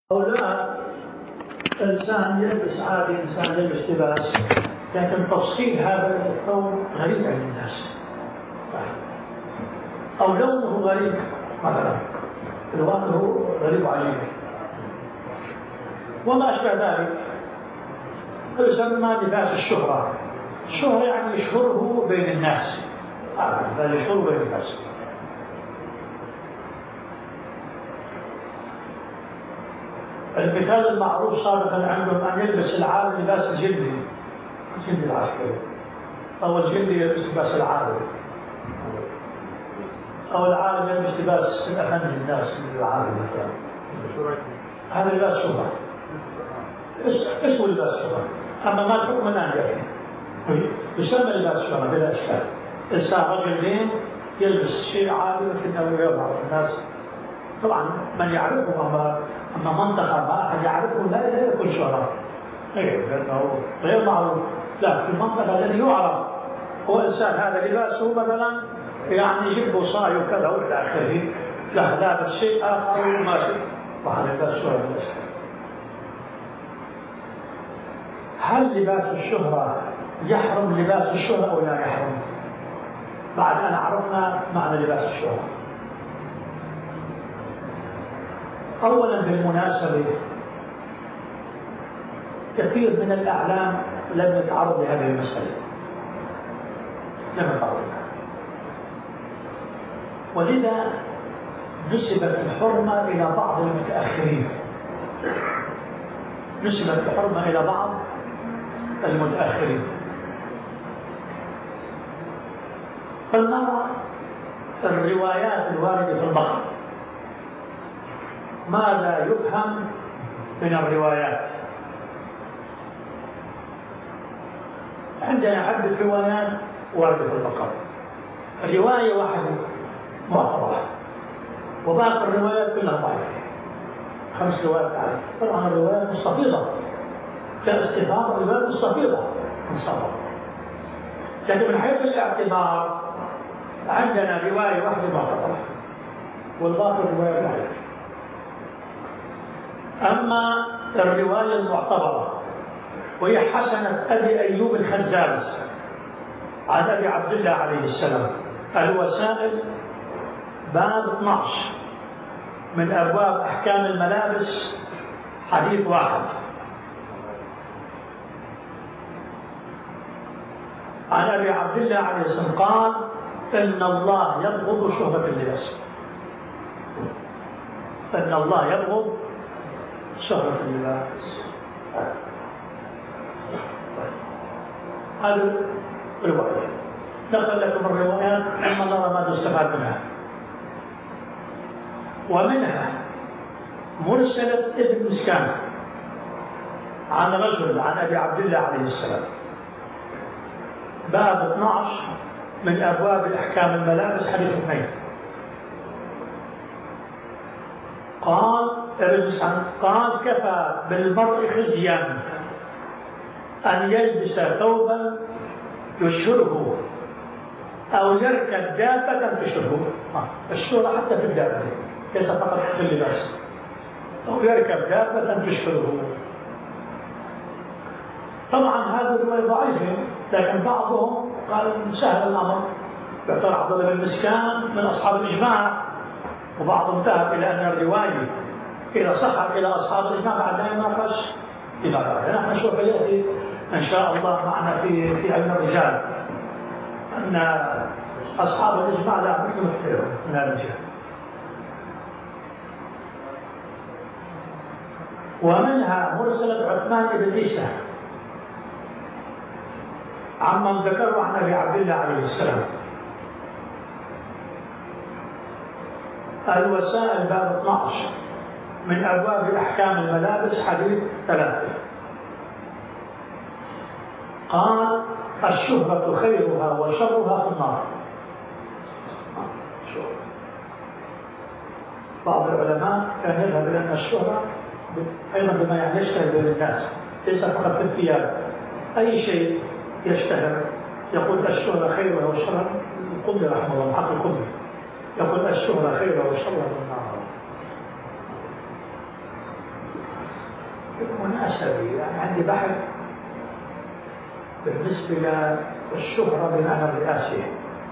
أو لا، إنسان يلبس عادي، إنسان يلبس لباس، لكن تفصيل هذا الثوب غريب عند الناس، أو لونه غريب مثلا، لونه غريب عليه وما أشبه ذلك، فيسمى لباس الشهرة. الشهرة يعني يشهره بين الناس، هذا يشهره بين الناس. المثال المعروف سابقا عندهم أن يلبس العالم لباس الجندي العسكري، أو الجندي يلبس لباس العالم، أو العالم يلبس لباس الأفندي الناس العالم مثلا. هذا لباس شهرة، اسمه لباس شهرة، أما ما الحكم الآن يأتي يسمى لباس شهرة بلا إشكال. إنسان رجلين يلبس شيء عالي لكنه يظهر الناس، طبعا من يعرفه، أما منطقة ما أحد يعرفه لا يكون شهرة، لأنه غير معروف. لا، في المنطقة الذي يعرف هو إنسان هذا لباسه مثلا يعني يجيب بصاي وكذا وإلى آخره، لا لابس شيء آخر وماشي، وهذا لباس شهرة. هل لباس الشهرة يحرم لباس الشهرة أو لا يحرم؟ بعد أن عرفنا معنى لباس الشهرة. أولا بالمناسبة، كثير من الأعلام لم يتعرض لهذه المسألة، لم يتعرض لها، ولذا نسبت الحرمة إلى بعض المتأخرين، نسبت الحرمة إلى بعض المتأخرين. فلنرى الروايات الواردة في البحر، ماذا يفهم من الروايات؟ عندنا عدة روايات واردة في البقرة، رواية واحدة معتبرة وباقي الروايات كلها ضعيفة، 5 روايات تعرف. طبعا الروايات مستفيضة كاستفاضة، الروايات مستفيضة انصبر، لكن من حيث الاعتبار عندنا رواية واحدة معتبرة والباقي الروايات ضعيفة. أما الرواية المعتبرة وهي حسنة أبي أيوب الخزاز عن أبي عبد الله عليه السلام، الوسائل باب 12 من أبواب أحكام الملابس، حديث 1 عن أبي عبد الله عليه السلام قال: إن الله يبغض شهرة اللباس، إن الله يبغض شهرة اللباس. هذه رواية، نقل لكم الروايات ثم نرى ماذا استفاد منها. ومنها مرسلة ابن مسكان عن رجل عن أبي عبد الله عليه السلام، باب 12 من أبواب الأحكام الملابس، حديث 2. قال ابن مسكان قال: كفى بالمرء خزيا أن يلبس ثوبا يشهره أو يركب دابة تشهره. الشهرة حتى في الدابة، ليس فقط في اللباس، أو يركب دابة تشهره. طبعا هذه الرواية ضعيفة، لكن بعضهم قال سهل الأمر، يعتبر عبد الله بن مسكان من أصحاب الإجماع، وبعضهم ذهب إلى أن الرواية إذا صحت إلى أصحاب الإجماع بعد لا يناقش فيما بعد. نحن نشوف يأتي إن شاء الله معنا في علم الرجال أن أصحاب الإجماع لا بد من هذا الجهة. ومنها مرسلة عثمان بن عيسى عمن ذكره عن أبي عبد الله عليه السلام، الوسائل باب 12 من أبواب أحكام الملابس، حديث 3. قال: الشهرة خيرها وشرها في النار. بعض العلماء كان يذهب إلى أن الشهرة أيضا بما يعني يشتهر بين الناس، ليس فقط في الثياب، أي شيء يشتهر. يقول: الشهرة خيرها وشرها، القمي رحمه الله، حق القمي يقول: الشهرة خيرها وشرها في النار. بالمناسبة يعني عندي بحث بالنسبة للشهرة بمعنى الرئاسية،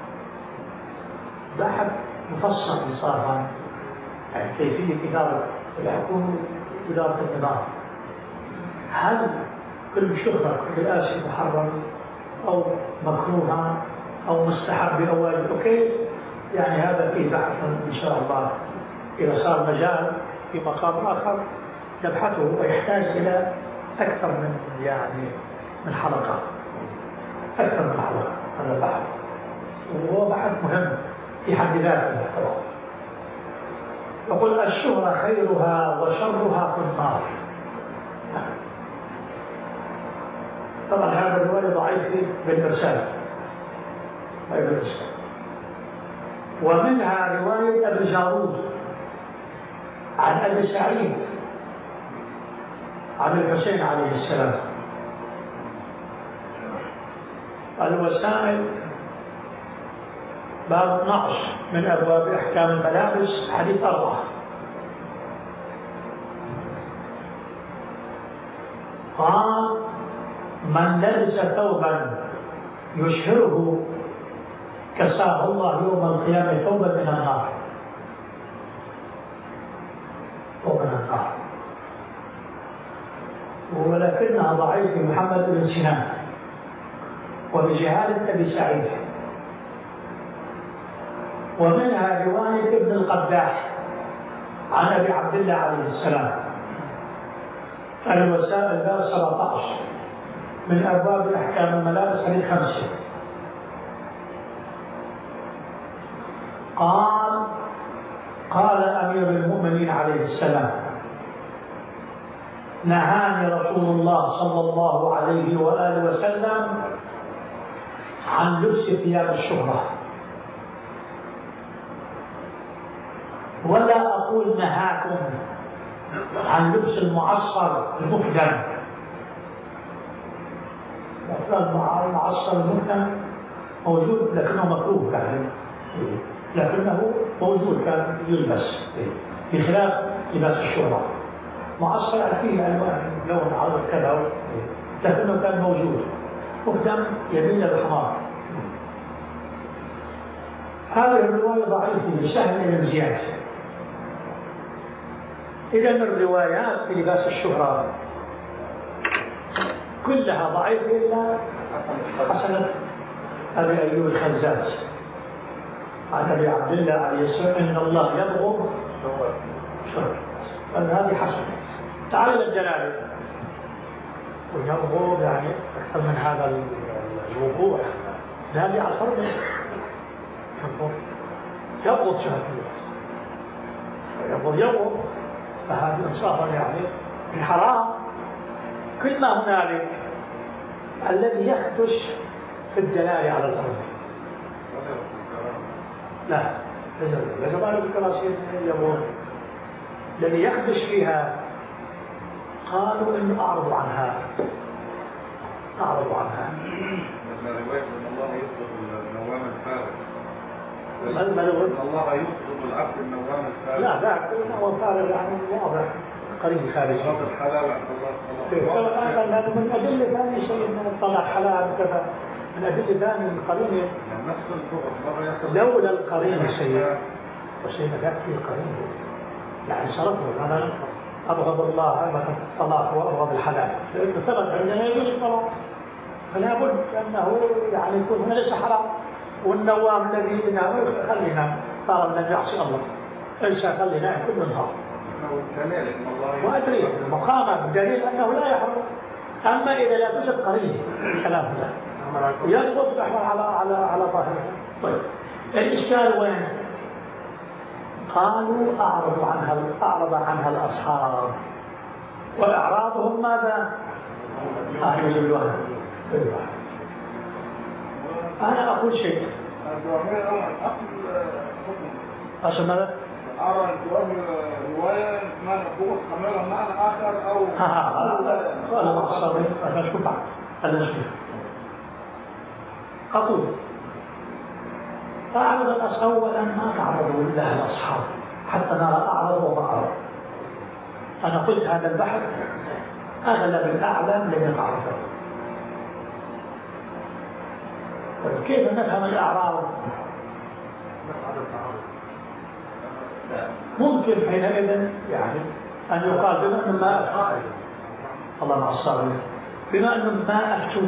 بحث مفصل إنصافا يعني كيفية إدارة الحكومة وإدارة النظام. هل كل شهرة رئاسي محرم أو مكروها أو مستحب أو واجب؟ أوكي، يعني هذا فيه بحث إن شاء الله، إذا صار مجال في مقام آخر نبحثه، ويحتاج إلى أكثر من حلقة، أكثر من حلقة. هذا بحث وهو بحث مهم في حد ذاته. يقول الشهرة خيرها وشرها في النار. طبعا هذا الرواية ضعيفة بالإرسال، ومنها رواية أبي جارود عن أبي سعيد عن الحسين عليه السلام. الوسائل باب 12 من أبواب أحكام الملابس، حديث 4. قال من لبس ثوبا يشهره كساه الله يوم القيامة ثوبا من النار، ثوبا من النار. ولكنها ضعيف محمد بن سنان وبجهالة أبي سعيد. ومنها رواية ابن القداح عن أبي عبد الله عليه السلام. الوسائل باب 17 من أبواب أحكام الملابس، حديث 5. قال أمير المؤمنين عليه السلام نهاني رسول الله صلى الله عليه وآله وسلم عن لبس ثياب الشهرة، ولا أقول نهاكم عن لبس المعصفر المفدن. المعصفر المفدن موجود لكنه مكروه يعني، لكنه موجود كان يلبس بخلاف لباس الشهرة. معصفر فيه ألوان لون عرض كذا، لكنه كان موجود مفدن يميل الحمار. هذه الرواية ضعيفة لسهل بن زياد. إذا الروايات في لباس الشهرة كلها ضعيفة إلا حسنة أبي أيوب الخزاز عن أبي عبد الله عليه السلام إن الله يبغض شهرة. هذه حسنة. تعال إلى الدلالة، ويبغض يعني أكثر من هذا الوقوع. دالي على الحرب يبغض شهرة اللباس، يبغض، فهذا إنصافا يعني من حرام. كل ما هنالك الذي يخدش في الدلالة على الحرب. لا لازم أعرف الكراسي يبغض الذي يخدش فيها. قالوا إنه أعرضوا عنها. رواية أن الله يطلب النوام الفارغ. الله يطلب العبد النوام الفارغ. لا ذاك هو فارغ يعني واضح قريب خارج. الحلال الله. من أدلة ثانية سيدنا طلع حلال كذا، من أدلة ثانية القرينة. نفس البغض. لولا القرينة سيدنا ذاك فيه قرينة يعني صرفه. أنا أبغض الله مثلا الطلاق وأبغض الحلال، لأنه ثبت عندنا يجوز الطلاق، فلا بد أنه يعني يكون هنا ليس حرام. والنوام الذي خلينا طالما لم يعصي الله ليس خلينا كل نهار. وأدري المقامة بدليل أنه لا يحرم. أما إذا لا توجد قرينة كلام الله يضبط على ظاهره. طيب الإشكال وين؟ قالوا أعرض عنها الأصحاب، وإعراضهم ماذا؟ يجب الوهم. أنا أقول شيء أصل ماذا؟ أرى رواية ما نقول خمرها معنى آخر أو قال الصبي أنا شوف أنا شوف أقول أعرض الأصحاب أولا ما تعرضوا لها الأصحاب حتى نرى أعرض وما أعرض. أنا قلت هذا البحث أغلب الأعلام لم يتعرفوا. كيف نفهم الأعراض؟ ممكن حينئذ يعني أن يقال بما أنهم ما أفتوا، الله مع الصابرين، بما أنهم ما أفتوا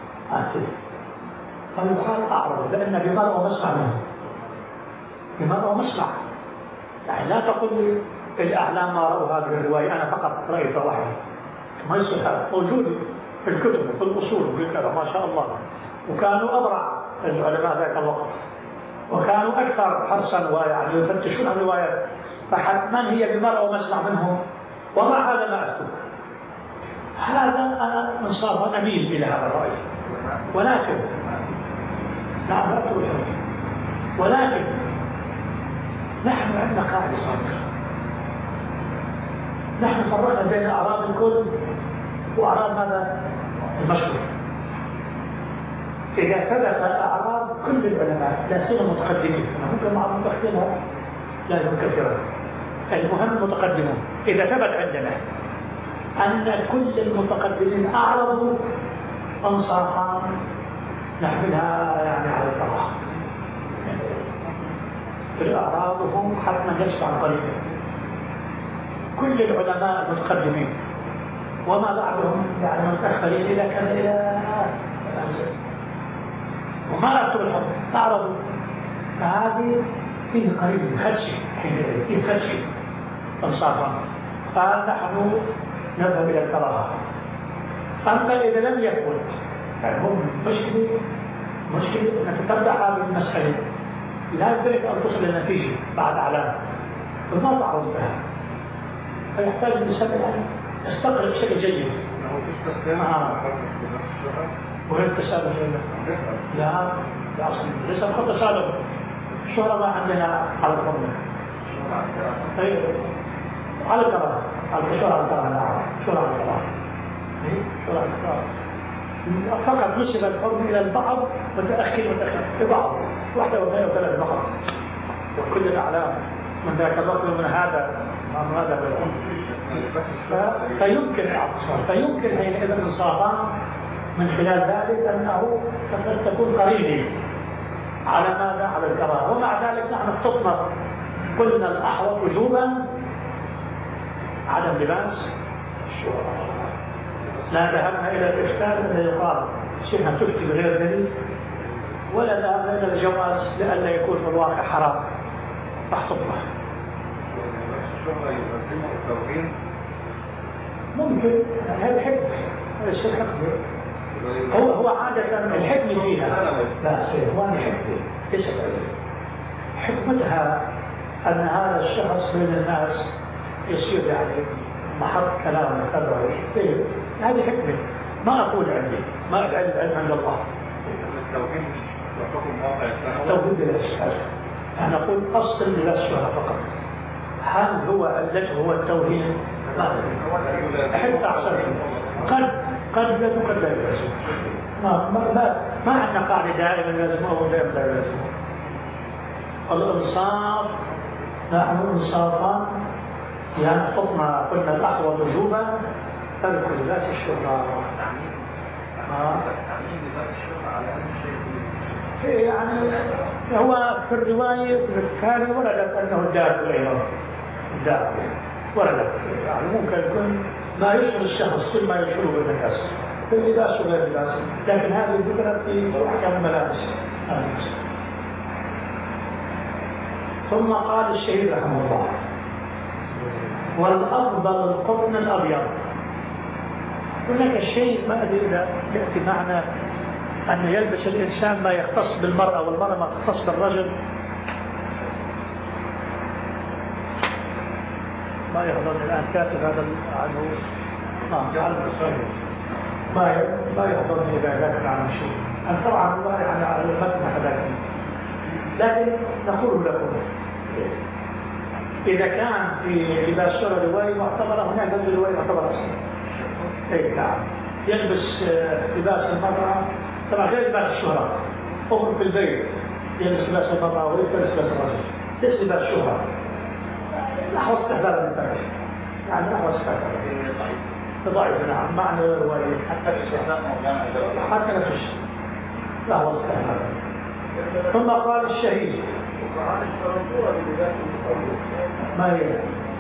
فيقال أعرض، لأن بمرء ومسمع منه، بمرء ومسمع. يعني لا تقل لي الأعلام ما رأوا هذه الرواية أنا فقط رأيت وحدي، ما يصير هذا. موجود في الكتب وفي الأصول وفي كذا ما شاء الله، وكانوا أبرع العلماء ذاك الوقت، وكانوا أكثر حرصا ويعني يفتشون الروايات، فحتما هي بمرء ومسمع منهم، ومع هذا ما أفتوا. هذا أنا إنصافا أميل إلى هذا الرأي، ولكن نعم لا أقول، ولكن نحن عندنا قاعدة صادقة، نحن فرقنا بين أعراض الكل وأعراض هذا المشروع. إذا ثبت أعراض كل العلماء لا سيما متقدمين، ممكن مع المتأخرين لا يهم كثيرا، المهم المتقدمون، إذا ثبت عندنا أن كل المتقدمين أعرضوا أنصافا نحملها يعني على الطلاق، أعراضهم حتما يسمع قريبا. كل العلماء المتقدمين وما بعدهم يعني متأخرين إلى كان إلى وما أكتب الحكم أعرضوا، فهذه فيه قريب خدشي، فيه خدشي أنصافا، فنحن نذهب إلى الكراهة. أما إذا لم يثبت فهم مشكلة نتتبع هذه المسألة، لا يمكنك أن تصل إلى نتيجة بعد علامة وما تعرض بها، فيحتاج الإنسان أن يستقرئ بشكل جيد. وين تسأل جيدا؟ لا أصلا ليس فقط تسأل الشهرة ما عندنا على الحرمة، على الكراهة، على الشهرة على الكراهة، نعم شهرة على الكراهة، شهرة على الكراهة فقط نسب الحكم إلى البعض متأخر ببعض، واحدة واثنين وثلاث فقط، وكل الأعلام من ذاك الوقت من هذا بالعمر، فيمكن الاعتصام، فيمكن حينئذ انصافا من خلال ذلك أنه قد تكون قرينة على ماذا؟ على الكراهة. ومع ذلك نحن اختصنا قلنا الأحوط وجوبا عدم لباس الشهرة. لا ذهبنا إلى الإفتاء الذي يقال شيئا تفتي بغير دليل، ولا ذهبنا إلى الجواز لئلا يكون في الواقع حرام فاحتطنا. الشهرة يلزمه التوهين ممكن، هذا حكمة، هذا الشيء حكمة، هو عادة الحكمة فيها لا هو حكمة ليست حكمتها أن هذا الشخص بين الناس يصير يعني محط كلام وكذا، هذه حكمة، ما أقول عندي، ما العلم عند الله. التوهين مش حكم واقع، التوهين بلا إشكال، أنا أقول أصل لباس الشهرة فقط. هل هو علته هو التوهين؟ ما أدري، أحب أحسن قد يلزم قد لا يلزم، ما عندنا قاعدة دائما لازم أو دائما لا يلزم. الإنصاف نحن إنصافا يعني حطنا قلنا الأحوط وجوبا ترك لباس الشهرة. تعميم لباس الشهرة على أي شيء يعني هو في الرواية الثانية وردت أنه الداخل أيضا، الداخل وردت يعني ممكن يكون ما يشعر الشخص كل ما يشعره بالناس باللباس وغير اللباس، لكن هذه ذكرت في أحكام الملابس. ثم قال الشهيد رحمه الله: والأفضل القطن الأبيض. هناك شيء ما أدري إذا يأتي معنا أن يلبس الإنسان ما يختص بالمرأة والمرأة ما تختص بالرجل، ما يحضرني الآن كاتب هذا عنه ما يحضرني إذا ذكر عنه شيء. أنا طبعا الله يعني على المتن هذاك، لكن نقول لكم إذا كان في لباس شهرة رواية معتبرة، هناك لبس رواية معتبرة أصلا. إيه نعم، يلبس لباس المرأة طبعا غير لباس الشهرة، أمر في البيت يلبس لباس المرأة ويلبس لباس الرجل، ليس لباس شهرة، نحو استهبال من ذلك، يعني نحو استهبال. ضعيف نعم معنى الرواية حتى نفس الشيء لا هو الصحيح. ثم قال الشهيد ما هي؟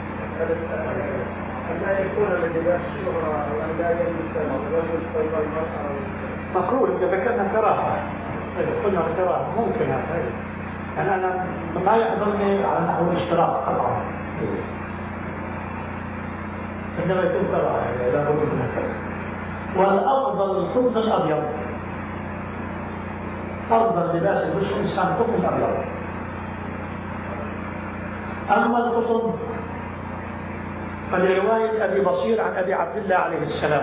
لا يكون لباس الشهرة وأن لا يلبس الرجل ثوب المرأة. مكروه إذا ذكرنا كراهة، قلنا كراهة ممكن هذا، يعني أنا ما يحضرني على نحو الاشتراك طبعا، إنما يكون كراهة لا بد من كراهة. والأفضل القطن الأبيض، أفضل لباس البشر الإنسان القطن الأبيض. أما القطن فلرواية أبي بصير عن أبي عبد الله عليه السلام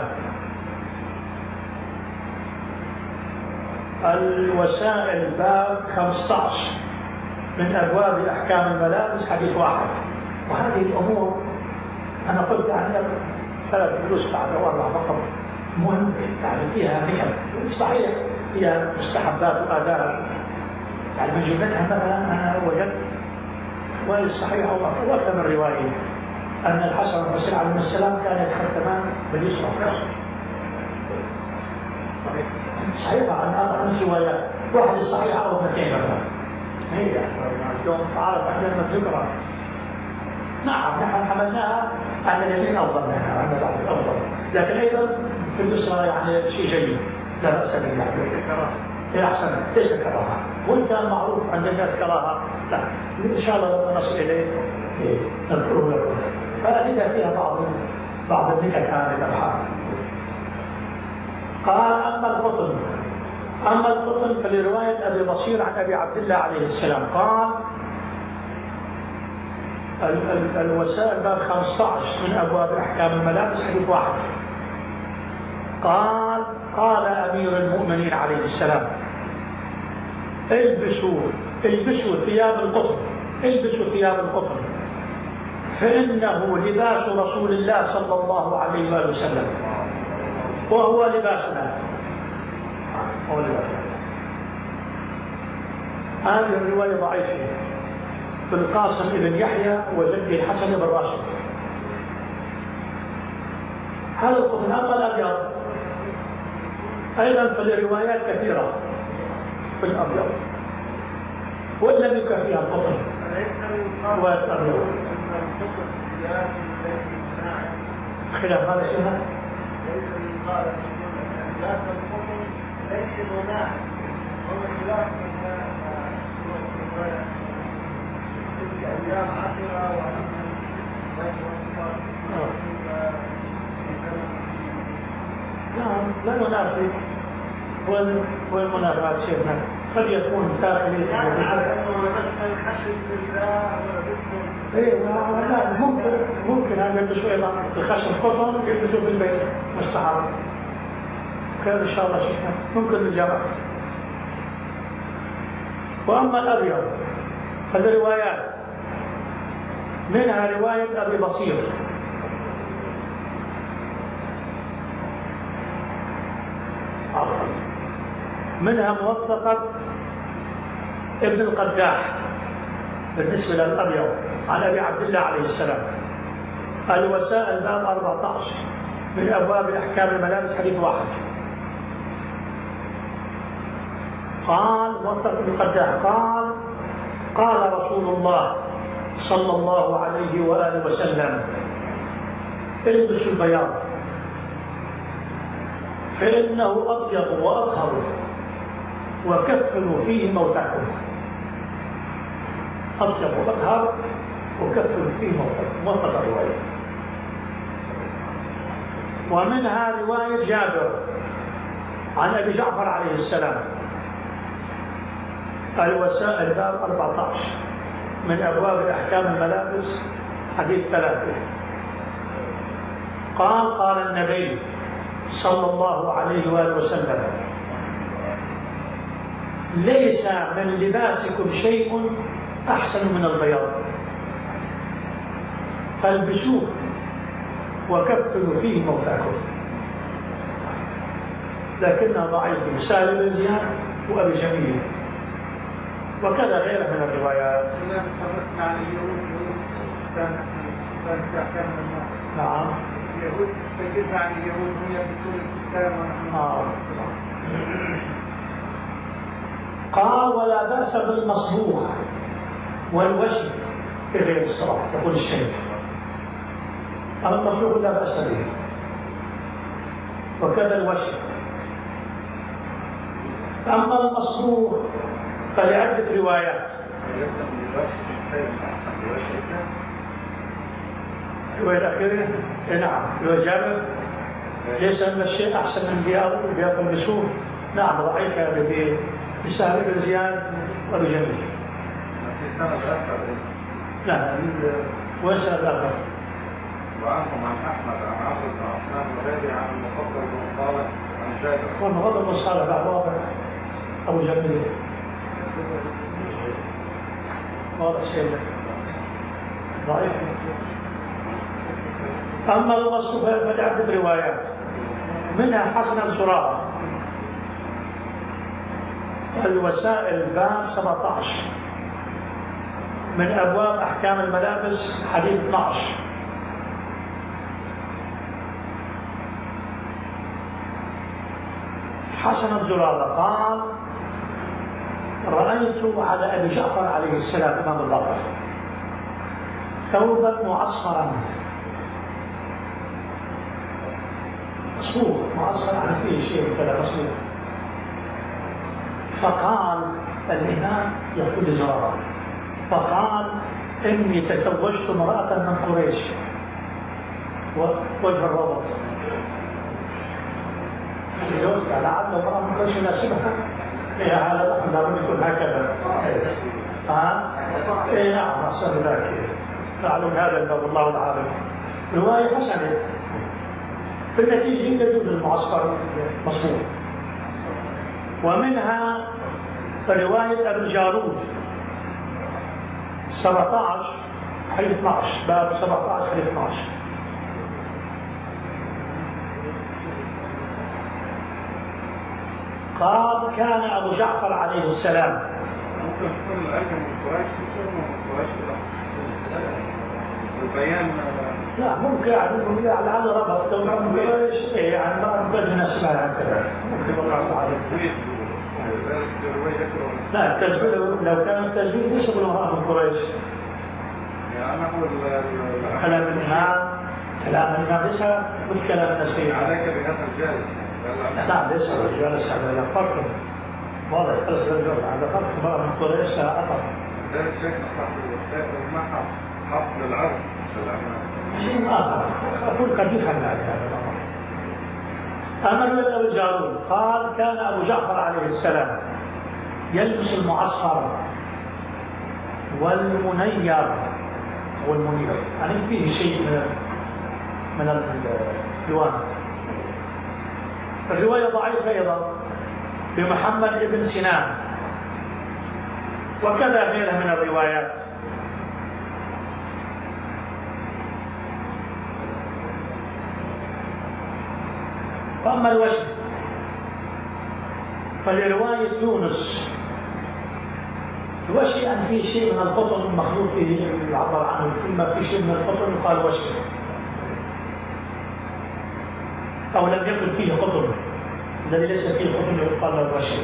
الوسائل باب 15 من أبواب أحكام الملابس حديث واحد. وهذه الأمور أنا قلت يعني 3 دروس بعد أو 4 فقط مهم، يعني فيها نكت صحيح، فيها مستحبات وآداب، يعني من جملتها مثلا أنا وجدت رواية الصحيحة وأكثر من رواية أن الحسن والحسين عليه السلام كان يتختمان باليسرى. صحيحة عن 5 روايات، واحدة صحيحة أو 200 مثلا. هي اليوم تعرف عندنا الذكرى. نعم نحن حملناها أن اليمين أفضل منها، أن البعض أفضل، لكن أيضا في اليسرى يعني شيء جيد لا بأس به، يعني أحسن ليس كراهة، وإن كان معروف عند الناس كراهة لا، إن شاء الله لما نصل إليه نذكره لكم. فإذا فيها بعض النكت هذه الأبحاث. قال أما القطن فلرواية أبي بصير عن أبي عبد الله عليه السلام قال الوسائل باب 15 من أبواب أحكام الملابس حديث واحد. قال أمير المؤمنين عليه السلام البسوا ثياب القطن فإنه لباس رسول الله صلى الله عليه وآله وسلم وهو لباسنا. هذه الرواية ضعيفة بالقاسم ابن يحيى وجده الحسن بن راشد. هذا القطن. أما الأبيض أيضا فالروايات كثيرة في الأبيض وإن لم يكن فيها القطن. رواية الأبيض خلاف هذا الشيء. ليس يقال أن لباس القطن ليس مناع، هو خلاف تلك أيام عسرة لا ينافي. والمنافاة شيخنا قد يكون داخلي لا ممكن أن يلبسوا أيضا الخشب قطن يلبسوا في البيت مستحب. خير إن شاء الله شيخنا ممكن الجامعة. وأما الأبيض فالروايات منها رواية أبي بصير منها موثقة ابن القداح بالنسبة للأبيض عن أبي عبد الله عليه السلام الوسائل باب 14 من أبواب أحكام الملابس حديث واحد. قال موثق ابن القداح قال رسول الله صلى الله عليه وآله وسلم البسوا البياض فإنه أطيب وأطهر وكفنوا فيه موتاكم. أطيب وأطهر وكفنوا فيه موتاكم. موثق الرواية. ومنها رواية جابر عن أبي جعفر عليه السلام الوسائل باب 14 من أبواب أحكام الملابس حديث 3. قال النبي صلى الله عليه وآله وسلم ليس من لباسكم شيء أحسن من البياض فالبسوه وكفنوا فيه موتاكم. لكنها ضعيف سالم بن زياد وأبي جميل وكذا غيره من الروايات. نعم اليهود فيجزنا عن اليهود هم يلبسون الكتاب ونحن قال ولا بأس بالمصبوغ والوشم في غير الصلاة، يقول الشيخ. المصبوغ لا بأس به، وكذا الوشم. أما المصبوغ فلعدة روايات. الرواية الأخيرة نعم، رواية جابر ليس من الشيء أحسن من بياض البسور. نعم رأيت هذا بسهل بن زياد وبجميل. في سنة الأخر. لا وين سنة الأخر؟ وعنهم عن أحمد عن عمرو بن عثمان الغالي عن المفضل بن صالح عن جابر. والمفضل بن صالح بعد واضح أبو جميل واضح شيء ضعيف. أما المصروف فلعدة روايات، منها حسن زرارة الوسائل باب 17 من أبواب أحكام الملابس حديث 12. حسن الزرارة قال رأيت على أبي جعفر عليه السلام إمام البقر ثوبا معصرا مصبوغ، معصر يعني فيه شيء كذا مصبوغ. فقال الإمام يقول لزرارة فقال إني تزوجت امرأة من قريش وجه الربط تزوجت لعل امرأة من قريش يناسبها. هذا لابد يكون هكذا. نعم أحسن ذلك. نعلم هذا الباب الله العالم. رواية حسنة. في النتيجة يجوز المعسكر مصبوغ. ومنها رواية أبي الجارود 17 حديث 12 باب 17 حديث 12. قال كان أبو جعفر عليه السلام. ممكن تكون الآية من قريش مش من قريش البيان. لا ممكن يعني على ربط لو من قريش يعني ما ممكن نسمعها هكذا ممكن والله عليه السلام. لا التجويد لو كان التجويد ليس بالمرأة من قريش. كلام الإمام ليس مثل كلام النسيم. عليك بهذا الجالس. لا ليس الجالس هذا فرق واضح. ليس الجالس هذا فرق امرأة من قريش لا أطر. ذلك شيخنا صاحب الوسائل ما حط للعرس شيء آخر أقول قد يفهم هذا الأمر. أما رواية أبو الجارود قال كان أبو جعفر عليه السلام يلبس المعصر والمنير يعني فيه شيء من الألوان. الرواية ضعيفة أيضا بمحمد بن سنان وكذا غيرها من الروايات. فأما الوشم فلرواية يونس الوشم يعني فيه شيء من القطن مخلوط فيه يعبر عنه، كل في شيء من القطن يقال وشم، أو لم يكن فيه قطن الذي ليس فيه قطن يقال له وشم.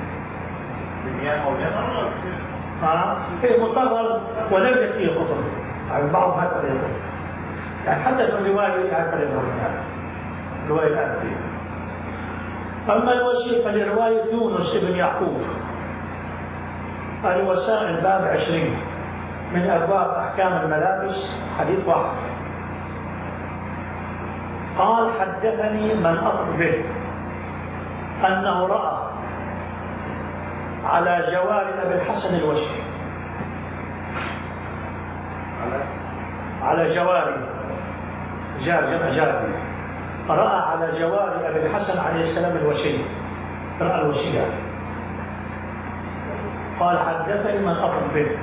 فيه مطهر ولم يكن فيه قطن يعني بعض هكذا يقول يعني حتى في الرواية هكذا يقول الرواية الآن فيه. أما الوشي فلرواية يونس بن يعقوب الوسائل باب 20 من أبواب أحكام الملابس حديث 1. قال حدثني من أخذ به أنه رأى على جوار أبي الحسن الوشي على جوار جاري رأى على جوار أبي الحسن عليه السلام الوشي رأى الوشية. قال حدثني من أخذ به.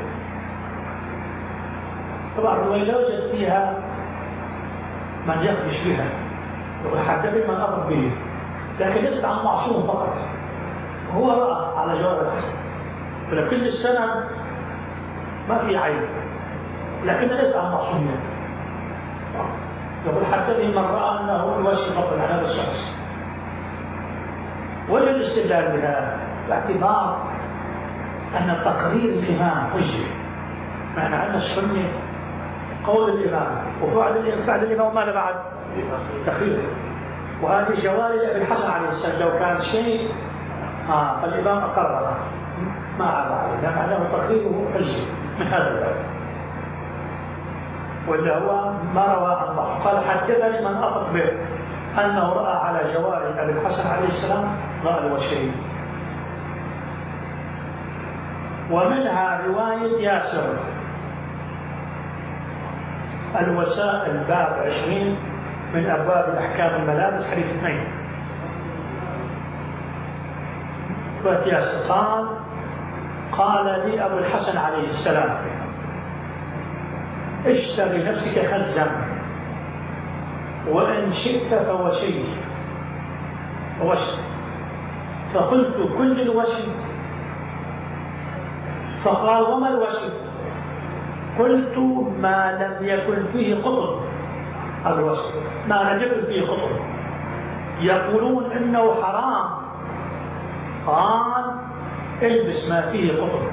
طبعا الرواية لا يوجد فيها من يخدش بها حدثني من أخذ به، لكن ليست عن معصوم فقط. هو رأى على جوار الحسن ولكن السنة ما في عيب، لكن ليس عن معصومين. يقول حدثني من رأى أنه الوجه فقط على هذا الشخص. وجه الاستدلال بها باعتبار أن تقرير الإمام حجة، معنى أن السنة قول الإمام وفعل الإمام ماذا بعد؟ تقرير. وهذه جواري أبي الحسن عليه السلام لو كان شيء فالإمام أقرره ما عليه، معناه تقريره حجة من هذا الباب. ولا هو ما روى عن بعض قال حدثني من أطلق به أنه رأى على جواري أبي الحسن عليه السلام رأى الوشري. ومنها رواية ياسر الوسائل باب 20 من أبواب أحكام الملابس حديث 2. رواية ياسر قال لي أبو الحسن عليه السلام اشتري نفسك خزا وإن شئت فوشي. فقلت كل الوشي. فقال وما الوشي؟ قلت ما لم يكن فيه قطن. الوشي ما لم يكن فيه قطن، يقولون إنه حرام. قال البس ما فيه قطن.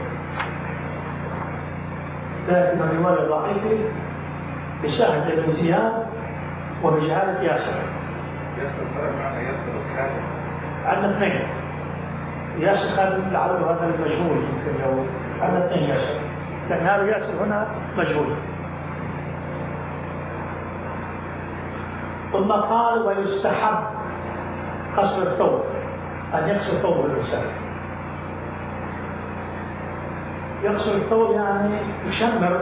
لكن الرواية ضعيفة بسهل بن زياد وبجهالة ياسر. ياسر فرق معنا ياسر الخالد. عندنا 2 ياسر خالد لعله هذا المجهول، يمكن لو عندنا 2 ياسر، لأن هذا ياسر هنا مجهول. ثم قال ويستحب قصر الثوب، أن يقصر ثوبه الإنسان. يقصر الثوب يعني يشمر،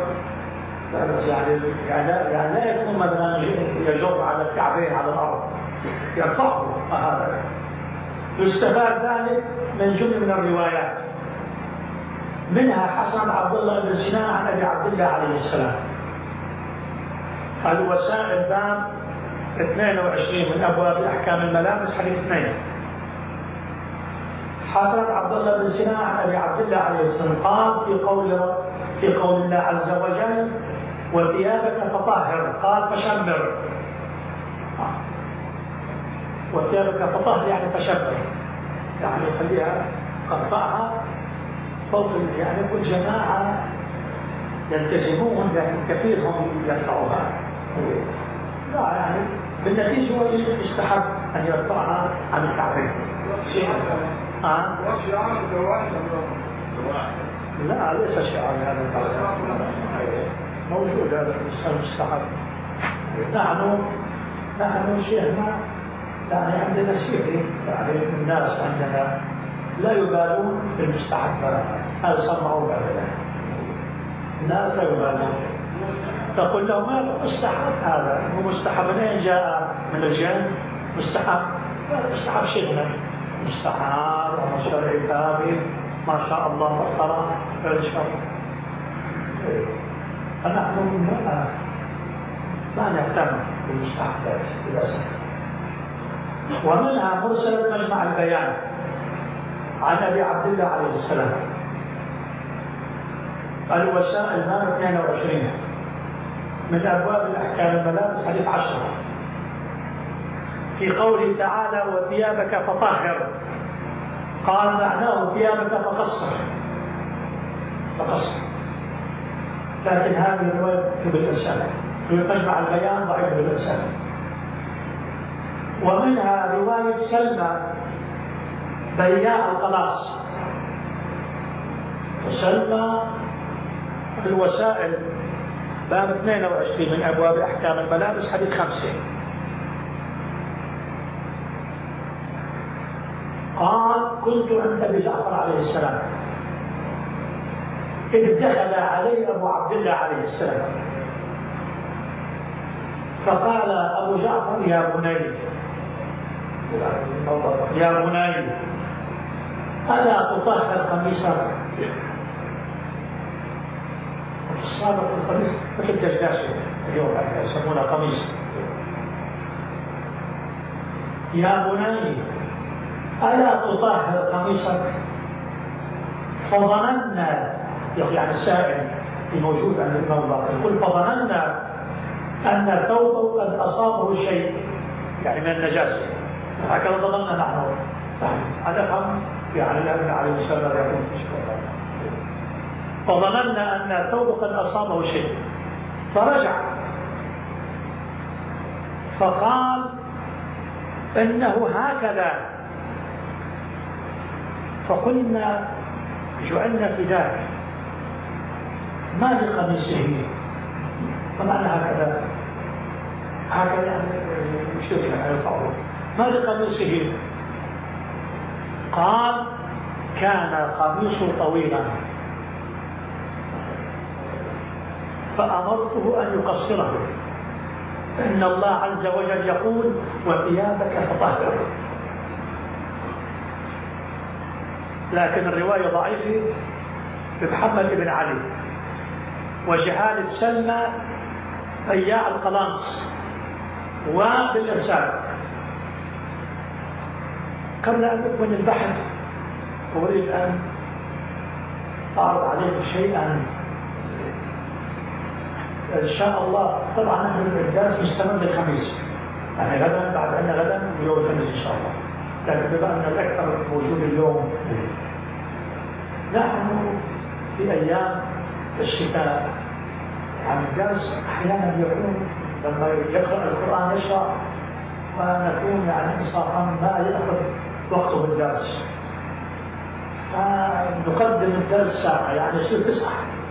يعني لا يكون مثلا يجر على الكعبين على الأرض، يرفعه. هذا يستفاد ذلك من جملة من الروايات، منها حسن عبد الله بن سنان عن أبي عبد الله عليه السلام الوسائل باب 22 من أبواب أحكام الملابس حديث 2. حسن عبد الله بن سنان عن أبي عبد الله عليه السلام قال في قول الله عز وجل وثيابك فطهر، قال فشمر. وثيابك فطهر يعني فشمر، يعني خليها قرفعها فوق، يعني كل جماعة يلتزمون لكن كثيرهم يرفعوها. لا يعني بالنتيجة هو يستحب أن يرفعها عن الكعبين. لا ليس شعار هذا موجود، هذا المستحب. نحن شيخنا يعني عندنا سيري، يعني الناس عندنا لا يبالون بالمستحب، هذا صار معروف أبدا. الناس لا يبالون، تقول لهم ما مستحب، هذا هو مستحب منين جاء؟ من الجن مستحب. مستحب شيخنا مستحب وشرعي ثابت ما شاء الله محترم إن شاء الله. فنحن ما نهتم بالمستحبات للأسف. ومنها مرسلة مجمع البيان عن أبي عبد الله عليه السلام الوسائل باب 22 من أبواب الأحكام الملابس حديث 10 في قوله تعالى وثيابك فطهر، قال معناه ثيابك فقصر. لكن هذه الرواية بالإرسال، مجمع البيان ضعيف بالإرسال. ومنها رواية سلمى بياع القلاص. سلمى الوسائل باب 22 من أبواب أحكام الملابس حديث 5 قال كنت عند أبي جعفر عليه السلام إذ دخل علي أبو عبد الله عليه السلام فقال أبو جعفر يا بني ألا تطهر قميصك؟ في السابق القميص مثل دشداشة اليوم يسمونها قميص. يا بني ألا تطهر قميصك؟ فظننا، يعني السائل الموجود عند الموضع يقول فظننا أن ثوبه قد أصابه شيء يعني من النجاسة، هكذا ظننا نحن على فهم يعني النبي عليه الصلاة والسلام يقول فظننا أن ثوبه قد أصابه شيء، فرجع فقال إنه هكذا، فقلنا جعلنا فداك ما لقميصه، ومعنى هكذا يعني يشير إلى الفعل ما لقميصه، قال كان قميصه طويلا فأمرته أن يقصره، إن الله عز وجل يقول وثيابك فطهر. لكن الرواية ضعيفة بمحمد بن علي وجهالة سلمى بياع القلانس وبالإرسال. قبل أن أكمل البحث أريد أن أعرض عليك شيئا إن شاء الله. طبعا نحن الدرس مستمر للخميس، يعني غدا بعد عنا غدا ويوم الخميس إن شاء الله، لكن بما أن الأكثر موجود اليوم نحن في أيام الشتاء، يعني الدرس أحيانا يكون لما يقرأ القرآن يشرح ونكون يعني إنصافا ما يأخذ وقته الدرس، فنقدم الدرس ساعة يعني يصير 9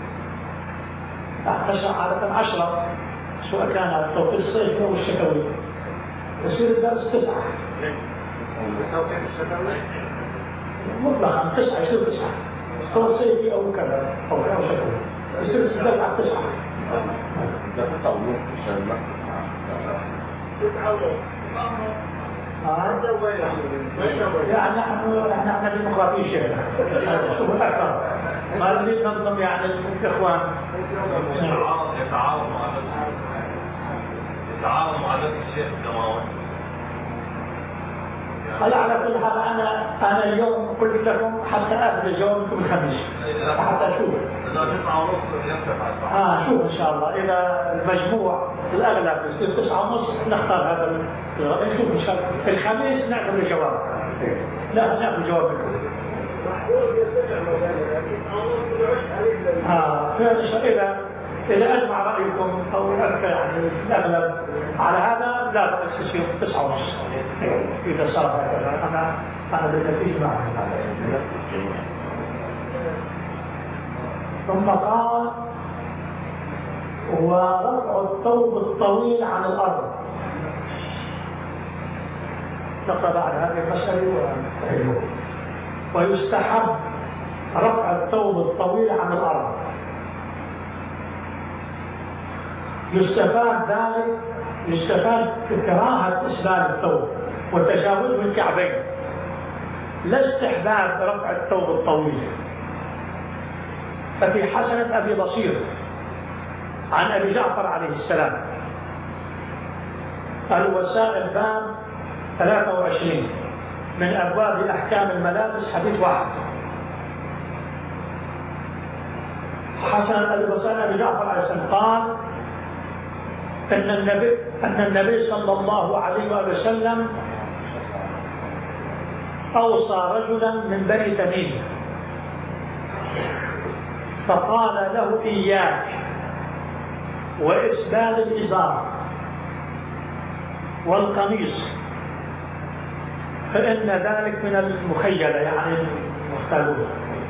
نشرح عادة 10 سواء كان توقيت الصيف أو الشتوي، يصير الدرس 9 توقيت الشتوي مطلقا 9 يصير 9 سواء صيفي أو كذا أو شتوي يصير 9 9 ده 9 ونص عشان المسجد 9 ونص يعني نحن ديمقراطية شيء شوف أكثر ما نريد نظلم يعني الإخوان يتعارض مع نفس الشيخ الدماوي. على كل حال أنا اليوم قلت لكم حتى آخذ جوابكم الخميس حتى أشوف إذا 9 ونص يكفي. شوف إن شاء الله إذا المجموع الأغلب يصير 9 ونص نختار هذا نشوف إن شاء الله الخميس نأخذ الجواب. لا نأخذ جوابكم. إذا أجمع رأيكم أو أكثر يعني الأغلب على هذا لا بأس يصير 9 ونص إذا صار هكذا. أنا بالنتيجة معكم. ثم قال ورفع الثوب الطويل عن الأرض. نقرأ بعد هذه المسألة ويستحب رفع الثوب الطويل عن الأرض. يستفاد كراهة إسبال الثوب وتجاوزه الكعبين، لا استحباب رفع الثوب الطويل. ففي حسنة أبي بصير عن أبي جعفر عليه السلام الوسائل باب 23 من أبواب أحكام الملابس حديث 1. حسن أبي بصير أبي جعفر عليه السلام قال أن النبي صلى الله عليه وسلم أوصى رجلا من بني تميم فقال له إياك وإسبال الإزار والقميص فإن ذلك من المخيلة يعني المختلون،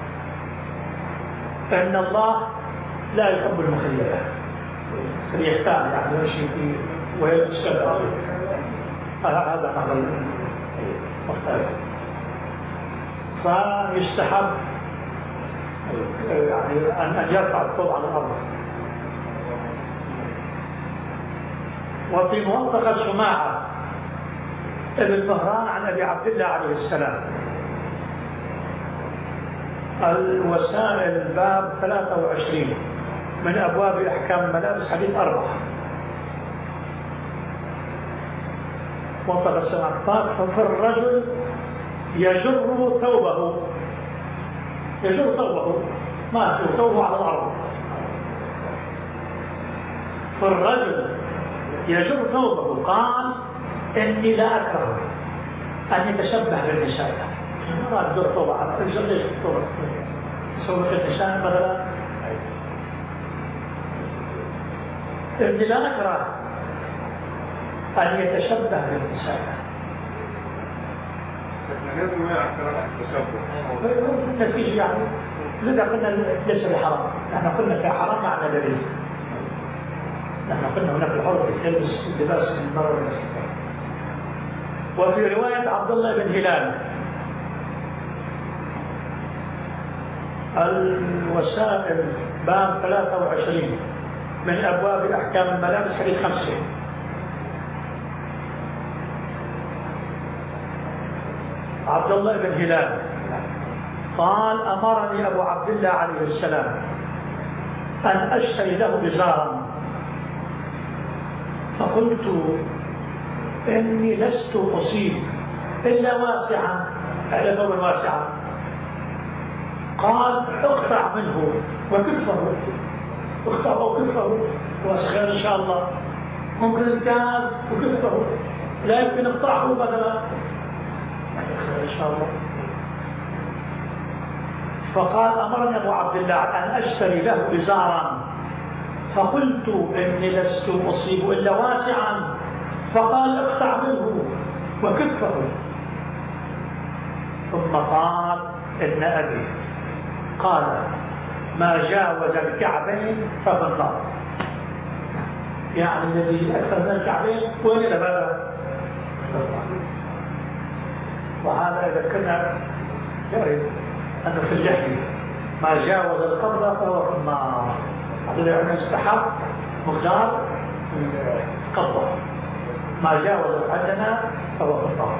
فإن الله لا يحب المخيلة يختار يعني يمشي في ويشتغل هذا معنى المختلف. فيستحب يعني أن يرفع الثوب عن الأرض. وفي موافقة سماعة ابن مهران عن أبي عبد الله عليه السلام الوسائل باب 23 من أبواب أحكام الملابس حديث 4. موافقة سماعة ففي الرجل يجر ثوبه ما ثوبه على الأرض. فالرجل يجر ثوبه قال إني لا أكره أن يتشبه بالنساء. ما رأى يجر ثوبه على الرجل، ليش ثوبه يسوي في النساء مثلا؟ إني لا أكره أن يتشبه بالنساء. لكن ما يعتبر التشبه. النتيجة يعني لذا قلنا ليس بحرام، نحن قلنا كحرام معنا دليل. نحن قلنا هناك الحر يلبس لباس المرأة والنساء. وفي رواية عبد الله بن هلال الوسائل باب 23 من أبواب أحكام الملابس حديث 5. عبد الله بن هلال قال أمرني أبو عبد الله عليه السلام أن أشتري له إزارا، فقلت إني لست أصيب إلا واسعا، على ثوبا واسعا. قال اقطع منه وكفه، اقطع وكفه واسخا إن شاء الله، ممكن الكاف وكفه، لا يمكن اقطعه مثلا إن شاء الله. فقال أمرني أبو عبد الله أن أشتري له إزارا، فقلت إني لست أصيب إلا واسعا، فقال اقطع منه وكفه. ثم قال إن أبي قال ما جاوز الكعبين ففي النار. يعني الذي أكثر من الكعبين وين هذا؟ وهذا يذكرنا يريد أنه في اللحية ما جاوز القبضة فهو في النار. هذا يعني يستحق مقدار القبضة، ما جاوز الحدنا فهو في النار.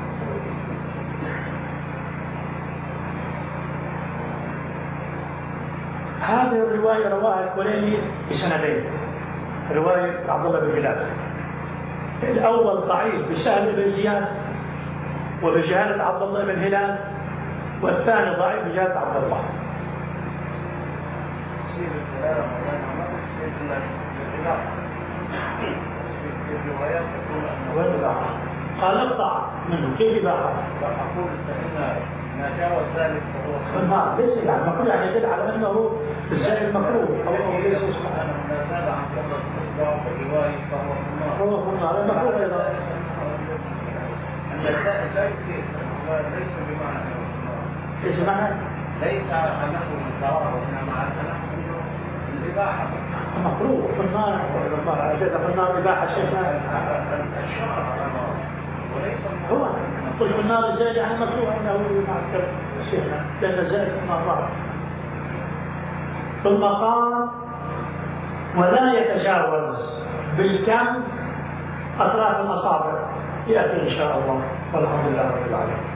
هذه الرواية رواها الكليني بسندين، رواية عبد الله بن هلال. الأول ضعيف بسهل بن زياد وبجهالة عبد الله بن هلال، والثاني ضعيف بجهالة عبد الله. قال اقطع منه، كيف يباحه؟ أقول فإن ما جاوز ذلك فهو في النار. ليس يعني مكروه، يعني يدل على أنه الزائد مكروه أو ليس اسمه. أنا ما زاد عن قدر الإصبع والرواية فهو في النار. هو في النار، هذا مكروه أيضا. أن الزائد لا يفيد، ليس بمعنى أنه في النار. ليس معنى ليس أنه الضرر، وإنما أنه الإباحة. مكروه في النار. في النار إباحة شيخنا. الشرع وليس هو قل في النار الزائد يعني مكروه أنه يمعكر شيخنا، لأن الزائد في النار. ثم قال ولا يتجاوز بالكم أطراف الأصابع. يأتي إن شاء الله، والحمد لله رب العالمين.